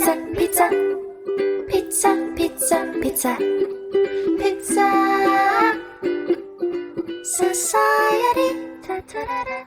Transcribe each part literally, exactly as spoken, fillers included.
pizza, pizza, pizza, pizza, pizza, pizza society. Da-da-da-da.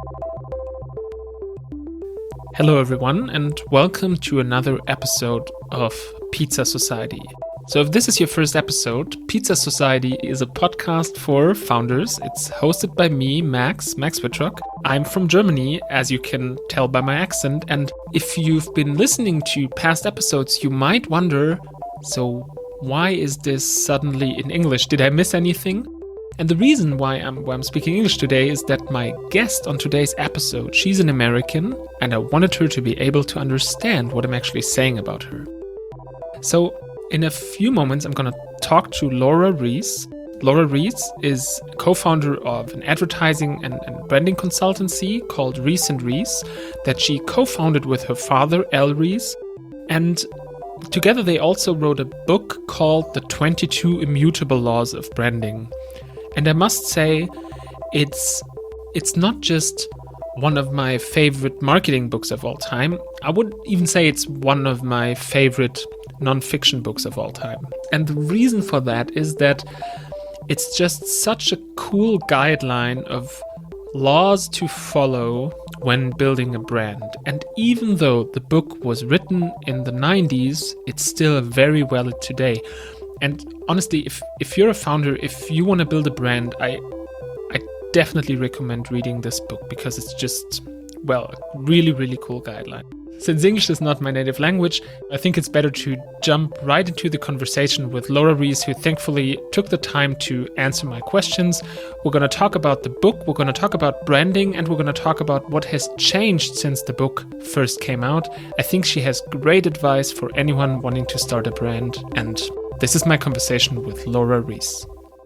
Hello everyone, and welcome to another episode of Pizza Society. So if this is your first episode, Pizza Society is a podcast for founders. It's hosted by me, Max, Max Wittrock. I'm from Germany, as you can tell by my accent, and if you've been listening to past episodes, you might wonder, so why is this suddenly in English? Did I miss anything? And the reason why I'm, why I'm speaking English today is that my guest on today's episode, she's an American, and I wanted her to be able to understand what I'm actually saying about her. So in a few moments, I'm going to talk to Laura Rees. Laura Rees is co-founder of an advertising and, and branding consultancy called Rees and Rees that she co-founded with her father, Al Rees. And together they also wrote a book called The twenty-two Immutable Laws of Branding. And I must say, it's it's not just one of my favorite marketing books of all time. I would even say it's one of my favorite non-fiction books of all time. And the reason for that is that it's just such a cool guideline of laws to follow when building a brand. And even though the book was written in the nineties, it's still very valid today. And honestly, if, if you're a founder, if you want to build a brand, I I definitely recommend reading this book because it's just, well, a really, really cool guideline. Since English is not my native language, I think it's better to jump right into the conversation with Laura Rees, who thankfully took the time to answer my questions. We're going to talk about the book, we're going to talk about branding, and we're going to talk about what has changed since the book first came out. I think she has great advice for anyone wanting to start a brand, and this is my conversation with Laura Rees.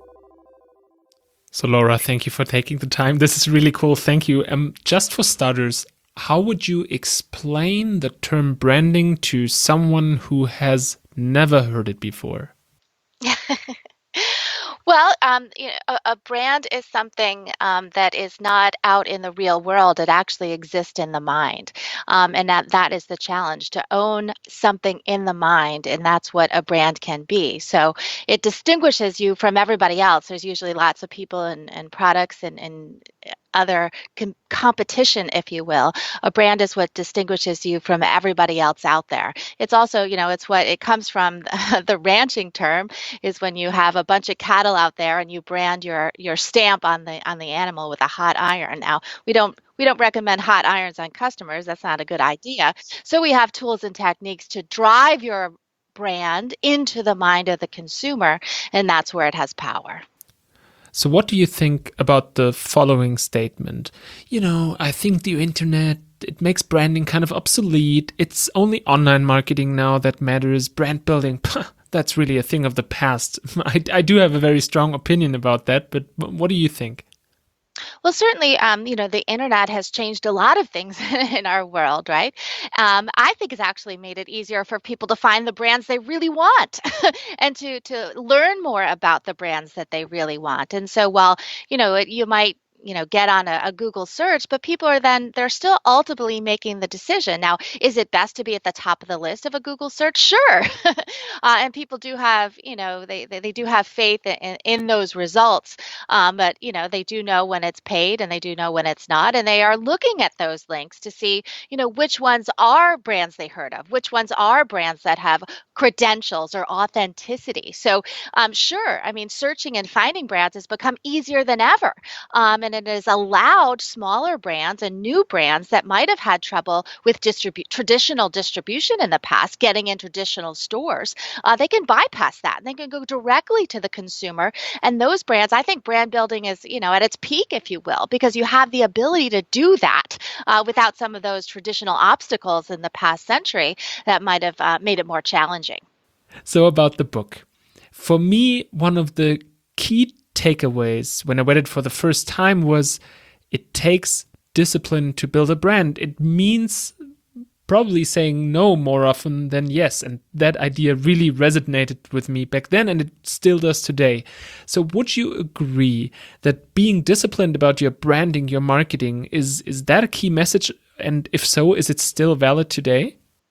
So Laura, thank you for taking the time. This is really cool. Thank you. Um, just for starters, how would you explain the term branding to someone who has never heard it before? Well, um, you know, a, a brand is something um, that is not out in the real world. It actually exists in the mind. Um, and that, that is the challenge, to own something in the mind. And that's what a brand can be. So it distinguishes you from everybody else. There's usually lots of people and, and products and, and other com- competition, if you will. A brand is what distinguishes you from everybody else out there. It's also, you know, it's what it comes from. The ranching term is when you have a bunch of cattle out there and you brand your your stamp on the on the animal with a hot iron. Now, we don't we don't recommend hot irons on customers. That's not a good idea. So we have tools and techniques to drive your brand into the mind of the consumer, and that's where it has power. So what do you think about the following statement? You know, I think the internet, it makes branding kind of obsolete. It's only online marketing now that matters. Brand building, that's really a thing of the past. I, I do have a very strong opinion about that, but what do you think? Well, certainly, um, you know, the internet has changed a lot of things in our world, right? Um, I think it's actually made it easier for people to find the brands they really want and to to learn more about the brands that they really want. And so while, you know, it, you might you know, get on a, a Google search, but people are then, they're still ultimately making the decision. Now, is it best to be at the top of the list of a Google search? Sure. uh, and people do have, you know, they, they, they do have faith in, in those results. Um, but, you know, they do know when it's paid and they do know when it's not. And they are looking at those links to see, you know, which ones are brands they heard of, which ones are brands that have credentials or authenticity. So um, sure, I mean, searching and finding brands has become easier than ever. Um, and it has allowed smaller brands and new brands that might have had trouble with distribu- traditional distribution in the past, getting in traditional stores. Uh, they can bypass that. And they can go directly to the consumer. And those brands, I think brand building is, you know, at its peak, if you will, because you have the ability to do that uh, without some of those traditional obstacles in the past century that might have uh, made it more challenging. So about the book. For me, one of the key takeaways when I read it for the first time was it takes discipline to build a brand. It means probably saying no more often than yes. And that idea really resonated with me back then, and it still does today. So would you agree that being disciplined about your branding, your marketing, is, is that a key message? And if so, is it still valid today?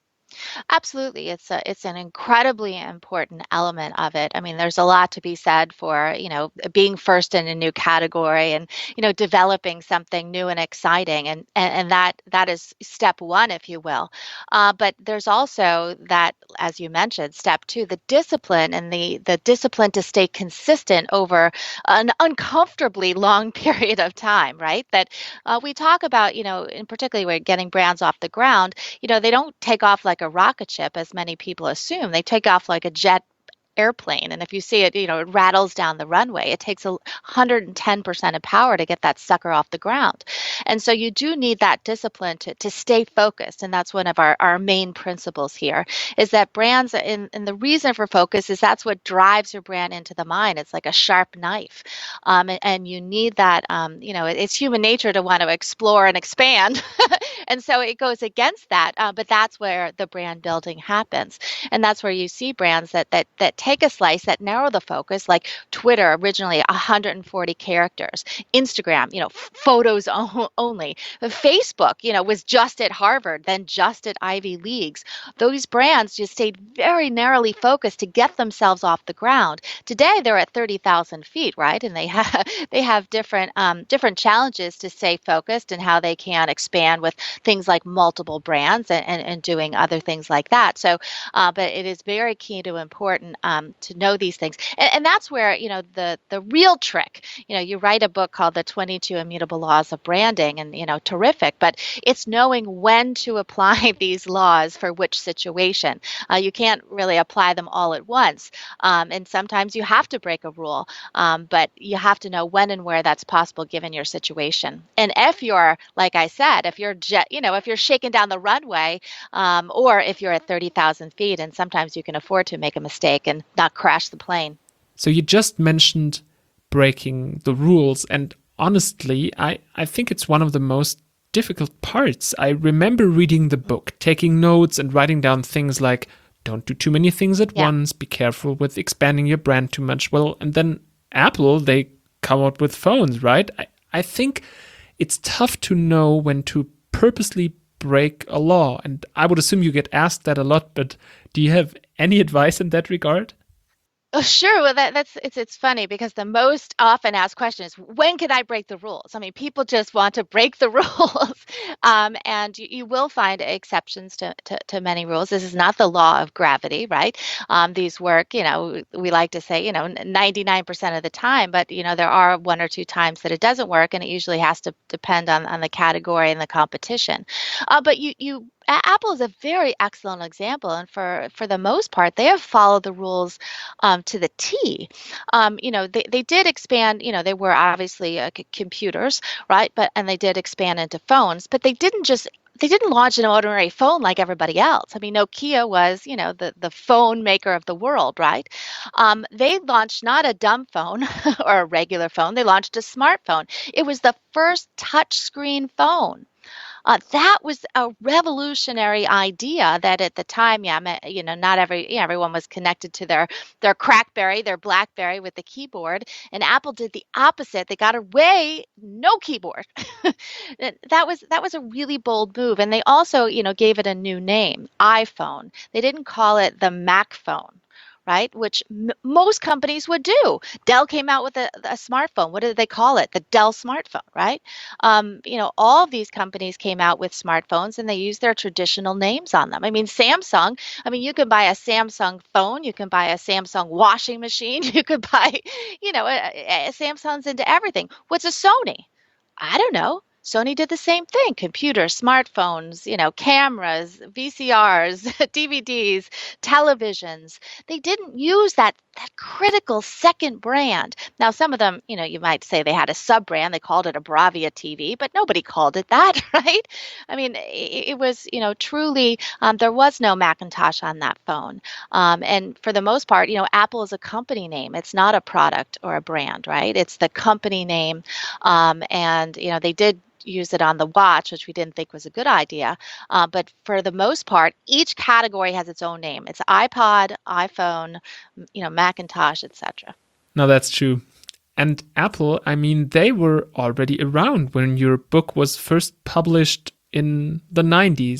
Absolutely. It's a it's an incredibly important element of it. I mean, there's a lot to be said for, you know, being first in a new category and, you know, developing something new and exciting. And and, and that that is step one, if you will. Uh, but there's also that, as you mentioned, step two, the discipline and the the discipline to stay consistent over an uncomfortably long period of time, right? That uh, we talk about, you know, in particularly we're getting brands off the ground. You know, they don't take off like a rocket ship, as many people assume. They take off like a jet airplane. And if you see it, you know, it rattles down the runway. It takes a one hundred ten percent of power to get that sucker off the ground. And so you do need that discipline to, to stay focused. And that's one of our, our main principles here is that brands, and, and the reason for focus is that's what drives your brand into the mind. It's like a sharp knife. Um, and, and you need that, um, you know, it, it's human nature to want to explore and expand. And so it goes against that. Uh, but that's where the brand building happens. And that's where you see brands that, that, that take take a slice that narrow the focus, like Twitter, originally one hundred forty characters, Instagram, you know, f- photos o- only, Facebook, you know, was just at Harvard, then just at Ivy Leagues. Those brands just stayed very narrowly focused to get themselves off the ground. Today, they're at thirty thousand feet, right? And they have they have different um, different challenges to stay focused and how they can expand with things like multiple brands and, and, and doing other things like that. So, uh, but it is very key to important um, to know these things. And, and that's where, you know, the, the real trick, you know, you write a book called The twenty-two Immutable Laws of Branding, and, you know, terrific, but it's knowing when to apply these laws for which situation. Uh, you can't really apply them all at once. Um, and sometimes you have to break a rule, um, but you have to know when and where that's possible given your situation. And if you're, like I said, if you're, jet, you know, if you're shaking down the runway, um, or if you're at thirty thousand feet, and sometimes you can afford to make a mistake and not crash the plane. So you just mentioned breaking the rules, and honestly, I, I think it's one of the most difficult parts. I remember reading the book, taking notes and writing down things like, don't do too many things at Yeah. once, be careful with expanding your brand too much. Well, and then Apple, they come out with phones, right? I, I think it's tough to know when to purposely break a law. And I would assume you get asked that a lot, but do you have any advice in that regard? Oh, sure. Well, that, that's it's it's funny because the most often asked question is, when can I break the rules? I mean, people just want to break the rules, um, and you, you will find exceptions to, to to many rules. This is not the law of gravity, right? Um, these work, you know, we like to say, you know, ninety-nine percent of the time, but you know, there are one or two times that it doesn't work, and it usually has to depend on on the category and the competition. Uh, but you you. A- Apple is a very excellent example, and for for the most part, they have followed the rules um, to the T. Um, you know, they, they did expand, you know, they were obviously uh, c- computers, right? But, and they did expand into phones, but they didn't just, they didn't launch an ordinary phone like everybody else. I mean, Nokia was, you know, the, the phone maker of the world, right? Um, they launched not a dumb phone or a regular phone, they launched a smartphone. It was the first touchscreen phone. Uh, that was a revolutionary idea that at the time, yeah, ma- you know, not every, yeah, everyone was connected to their their Crackberry, their BlackBerry with the keyboard, and Apple did the opposite. They got away, no keyboard. That that was that was a really bold move, and they also, you know, gave it a new name, iPhone. They didn't call it the Mac phone. Right, which m- most companies would do. Dell came out with a, a smartphone. What did they call it? The Dell smartphone, right? Um, you know, all of these companies came out with smartphones and they used their traditional names on them. I mean, Samsung, I mean, you can buy a Samsung phone, you can buy a Samsung washing machine, you could buy, you know, a, a, Samsung's into everything. What's a Sony? I don't know. Sony did the same thing. Computers, smartphones, you know, cameras, V C Rs, D V Ds, televisions. They didn't use that that critical second brand. Now, some of them, you know, you might say they had a sub brand. They called it a Bravia T V, but nobody called it that, right? I mean, it, it was, you know, truly, um, there was no Macintosh on that phone. Um, and for the most part, you know, Apple is a company name. It's not a product or a brand, right? It's the company name. Um, and, you know, they did use it on the watch, which we didn't think was a good idea. Uh, but for the most part, each category has its own name. It's iPod, iPhone, m- you know, Macintosh, et cetera. No, that's true. And Apple, I mean, they were already around when your book was first published in the nineties.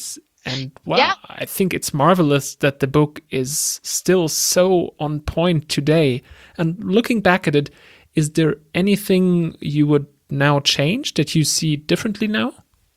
And wow, Yeah. I think it's marvelous that the book is still so on point today. And looking back at it, is there anything you would now change that you see differently now?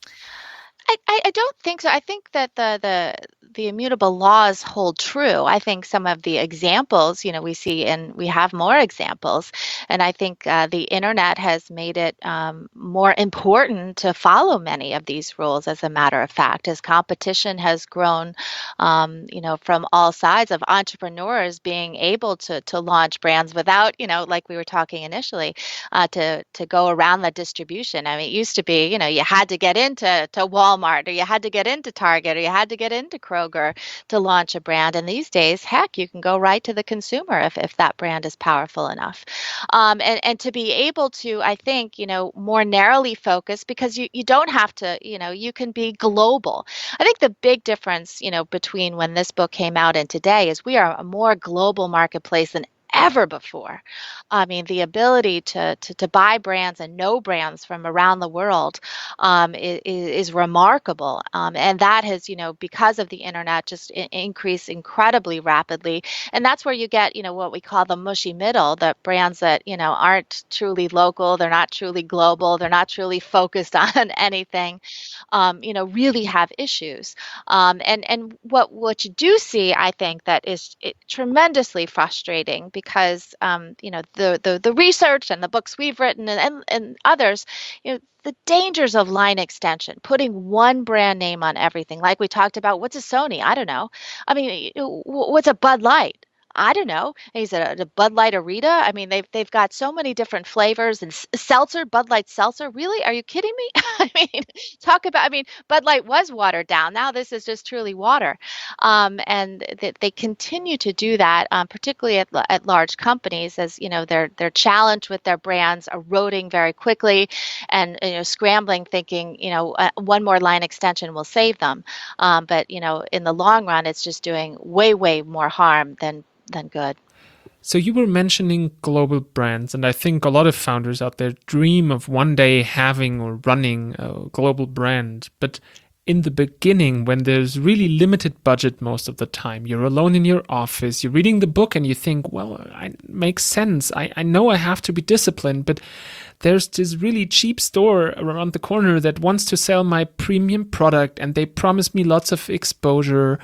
I, I I don't think so. I think that the the the immutable laws hold true. I think some of the examples, you know, we see, and we have more examples, and I think uh, the internet has made it um, more important to follow many of these rules. As a matter of fact, as competition has grown, um, you know, from all sides of entrepreneurs being able to to launch brands without, you know, like we were talking initially, uh, to to go around the distribution. I mean, it used to be, you know, you had to get into to Walmart, or you had to get into Target, or you had to get into Kroger to launch a brand. And these days, heck, you can go right to the consumer if, if that brand is powerful enough. Um, and, and to be able to, I think, you know, more narrowly focus, because you, you don't have to, you know, you can be global. I think the big difference, you know, between when this book came out and today is we are a more global marketplace than ever before. I mean, the ability to, to to buy brands and know brands from around the world um, is, is remarkable, um, and that has, you know, because of the internet, just I- increased incredibly rapidly. And that's where you get, you know, what we call the mushy middle, the brands that, you know, aren't truly local, they're not truly global, they're not truly focused on anything, um, you know, really have issues. Um, and and what what you do see, I think, that is it, tremendously frustrating, because um, you know, the, the the research and the books we've written, and, and and others, you know, the dangers of line extension, putting one brand name on everything. Like we talked about, what's a Sony? I don't know. I mean, you know, wh- what's a Bud Light? I don't know. Is it a, a Bud Light Arita? I mean, they've they've got so many different flavors, and s- seltzer, Bud Light seltzer. Really? Are you kidding me? I mean, talk about. I mean, Bud Light was watered down. Now this is just truly water, um, and th- they continue to do that, um, particularly at, l- at large companies, as you know, they're they're challenged with their brands eroding very quickly, and you know, scrambling, thinking, you know, uh, one more line extension will save them, um, but you know, in the long run, it's just doing way way more harm than than good. So you were mentioning global brands, and I think a lot of founders out there dream of one day having or running a global brand. But in the beginning, when there's really limited budget most of the time, you're alone in your office, you're reading the book and you think, well, it makes sense. I, I know I have to be disciplined, but there's this really cheap store around the corner that wants to sell my premium product and they promise me lots of exposure.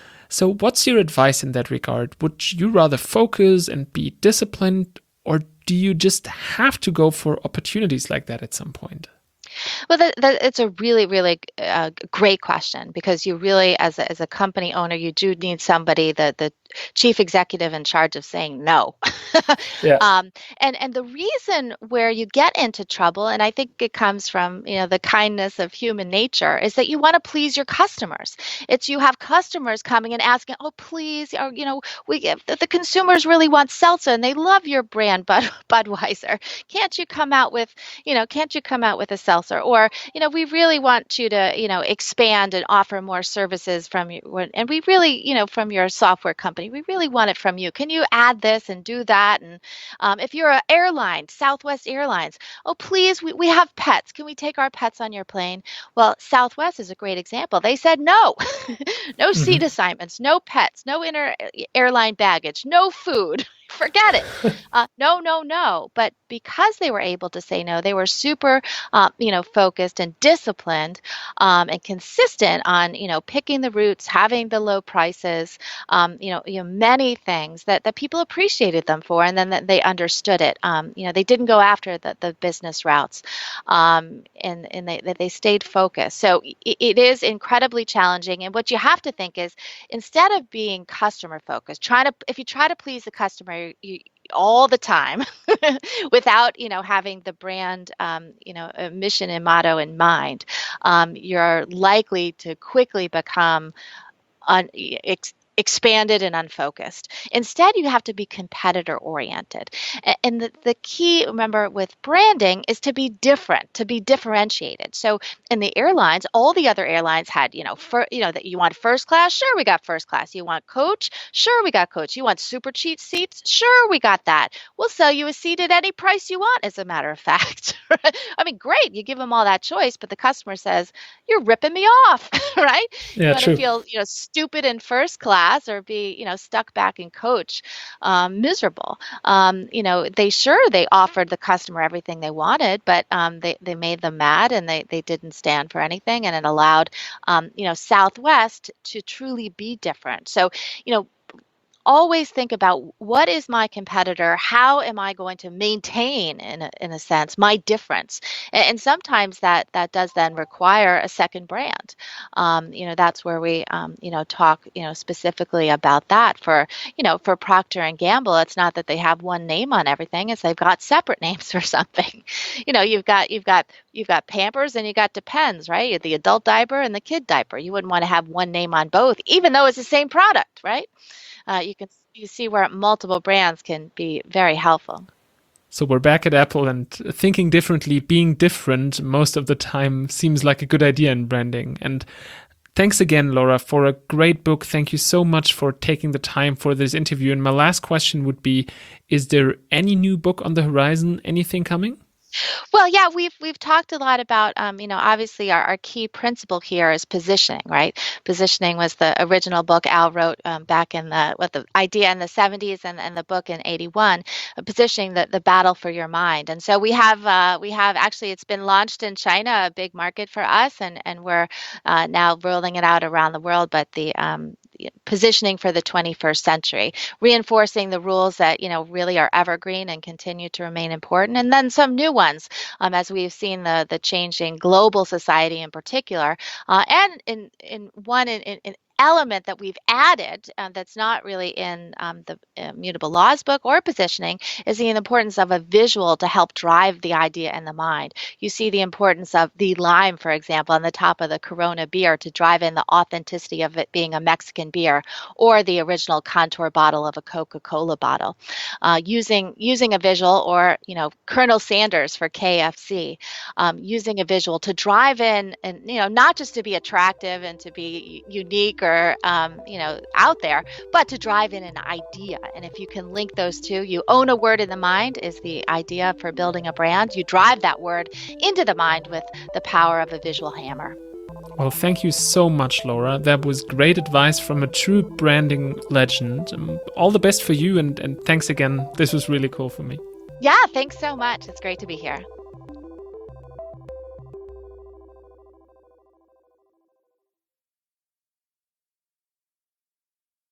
So what's your advice in that regard? Would you rather focus and be disciplined, or do you just have to go for opportunities like that at some point? Well, that, that it's a really, really uh, great question, because you really, as a, as a company owner, you do need somebody, the the chief executive in charge of saying no. Yeah. um, and and the reason where you get into trouble, and I think it comes from, you know, the kindness of human nature, is that you want to please your customers. It's you have customers coming and asking, oh please, or you know, we the, the consumers really want seltzer and they love your brand, Bud Budweiser. Can't you come out with, you know, can't you come out with a seltzer? Or, you know, we really want you to, you know, expand and offer more services from you. And we really, you know, from your software company, we really want it from you. Can you add this and do that? And um, if you're an airline, Southwest Airlines, oh, please, we, we have pets. Can we take our pets on your plane? Well, Southwest is a great example. They said no, no seat Mhm. assignments, no pets, no inter airline baggage, no food. Forget it. Uh, no, no, no. But because they were able to say no, they were super, uh, you know, focused and disciplined, um, and consistent on, you know, picking the routes, having the low prices, um, you know, you know, many things that, that people appreciated them for, and then that they understood it. Um, you know, they didn't go after the, the business routes, um, and and they they stayed focused. So it, it is incredibly challenging. And what you have to think is, instead of being customer focused, trying to if you try to please the customer you, all the time without, you know, having the brand, um, you know, a mission and motto in mind, um, you're likely to quickly become un, ex, expanded and unfocused. Instead, you have to be competitor oriented. And the, the key, remember, with branding is to be different, to be differentiated. So in the airlines, all the other airlines had, you know, for, you know, that you want first class, sure, we got first class. You want coach, sure, we got coach. You want super cheap seats, sure, we got that. We'll sell you a seat at any price you want, as a matter of fact. I mean, great, you give them all that choice, but the customer says, you're ripping me off, right? Yeah, you want true. to feel, you know, stupid in first class or be, you know, stuck back in coach, um, miserable. Um, you know, they sure they offered the customer everything they wanted, but um, they they made them mad and they they didn't stand for anything, and it allowed, um, you know, Southwest to truly be different. So, you know, always think about what is my competitor? How am I going to maintain, in a, in a sense, my difference? And, and sometimes that that does then require a second brand. Um, you know, that's where we, um, you know, talk, you know, specifically about that. For, you know, for Procter and Gamble, it's not that they have one name on everything; it's they've got separate names for something. You know, you've got you've got you've got Pampers and you got Depends, right? You have the adult diaper and the kid diaper. You wouldn't want to have one name on both, even though it's the same product, right? Uh, you can you see where multiple brands can be very helpful. So we're back at Apple, and thinking differently, being different most of the time seems like a good idea in branding. And thanks again, Laura, for a great book. Thank you so much for taking the time for this interview. And my last question would be, is there any new book on the horizon? Anything coming? Well, yeah, we've we've talked a lot about, um, you know, obviously our, our key principle here is positioning, right? Positioning was the original book Al wrote um, back in the, what the idea in the seventies and, and the book in eighty-one, uh, positioning the, the battle for your mind. And so we have, uh, we have actually, it's been launched in China, a big market for us, and, and we're uh, now rolling it out around the world, but the um, positioning for the twenty-first century, reinforcing the rules that, you know, really are evergreen and continue to remain important, and then some new ones, um, as we've seen the the changing global society in particular, uh, and in in one in, in, in element that we've added uh, that's not really in um, the Immutable Laws book or positioning is the importance of a visual to help drive the idea in the mind. You see the importance of the lime, for example, on the top of the Corona beer to drive in the authenticity of it being a Mexican beer, or the original contour bottle of a Coca-Cola bottle. Uh, using using a visual, or, you know, Colonel Sanders for K F C, um, using a visual to drive in, and, you know, not just to be attractive and to be unique or Um, you know, out there, but to drive in an idea. And if you can link those two, you own a word in the mind is the idea for building a brand. You drive that word into the mind with the power of a visual hammer. Well, thank you so much, Laura. That was great advice from a true branding legend. Um, all the best for you, and, and thanks again. This was really cool for me. Yeah, thanks so much. It's great to be here.